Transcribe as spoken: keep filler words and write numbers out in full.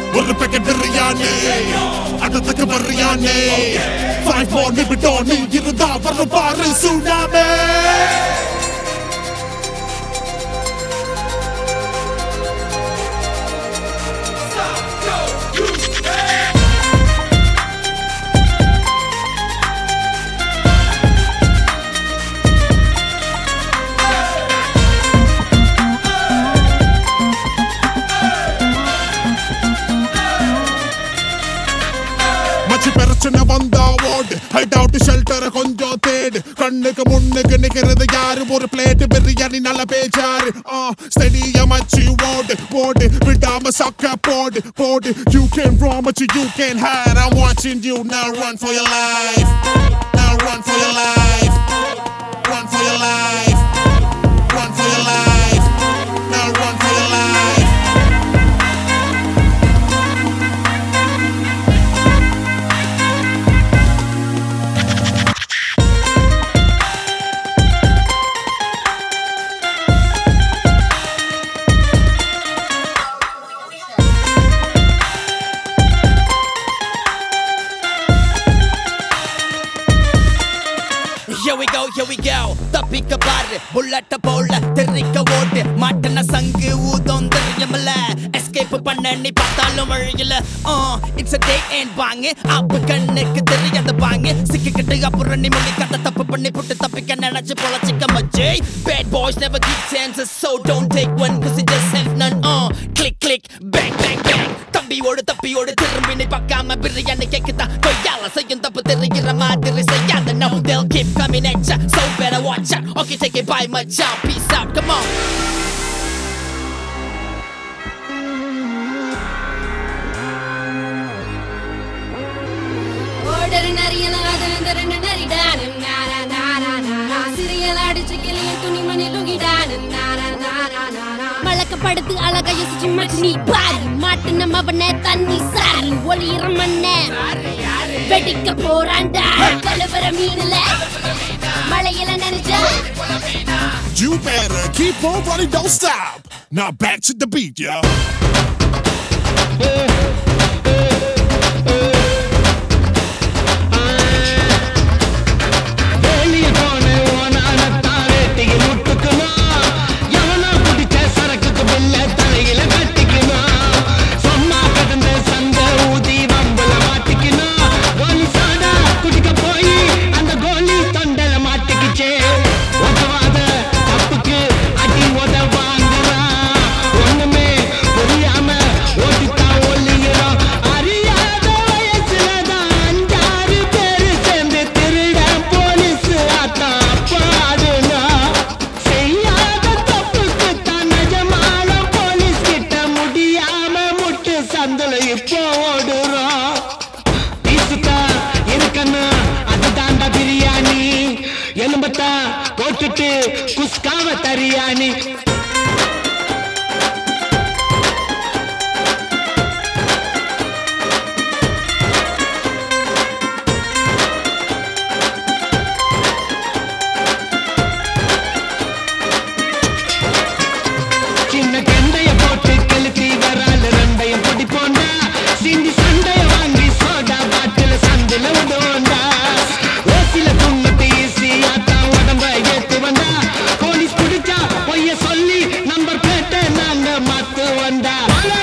ஒரு packet biryani அடுத்துக்கு வர்றியானே five more நிமிடம் நீ இருந்தா வரும் பாரு tsunami பிரச்சனை வந்தா ஓடு ஹைட் அவுட் ஷெல்டர் கொஞ்சம் தேடு கண்ணுக்கு முன்னுக்கு நிக்கிறது யாரு ஒரு பிளேட் பிரியாணி நல்ல பேச்சாரு ஸ்டெடியா மச்சி ஓடு ஓடு விடாம சக்க போடு போடு you can run but you can't hide I'm watching you now run for your life now run for your life run for your life run for your life now run for your life Here we go, here we go. தப்பிக்க பாரு புல்லட்ட போல தெரிக்க ஓட்டு மாட்டன சங்கு Udham தெரியமல escape பண்ண நீ பார்த்தாலும் வழியில இட்ஸ் a day and வாங்க அப்ப கண்ணுக்கு தெரியாத வாங்க சிக்கிக்கிட்டு அப்புறம் நீ மொழி கதை தப்பு பண்ணி புட்டு தப்பிக்க நினைச்சு பொழச்சிக்க மச்சே bad boys never give chances so don't take one cause it just have none uh click click bang bang bang தம்பியோடு தப்பியோடு திரும்பி நீ பார்க்காம பிரியாணி கேக்குதா கொய்யால செய்யும் தப்பு தெரிகிற மாதிரி செய்யாத no they'll keep coming at ya so better watch out okay take it by my job peace out come on order nariyala adandar nari dan nara nara nara siriyala adichikili tuni mani lungi dan nara nara nara malaka paduthu alaga yesichi matni bari maatu nama avane thanni sari olira manne vedikka poranda kalavara meenala malayila nenecha you better keep on running don't stop now back to the beat yo போட்டுட்டு குஸ்காவ தரியானி சின்ன கண்டைய போட்டு கழுத்தி வரால ரெண்டையும் பொடி போண்டா சிந்தி சண்டைய வாங்கி soda பாட்டில சந்தில உடோண்டா ஓசில துண்ணத்தை ஈஸியா தான் உடம்ப ஏத்து வந்தா போலீஸ் பிடிச்சா பொய்ய சொல்லி நம்பர் பிளேட்டை நாங்க மாத்து வந்தா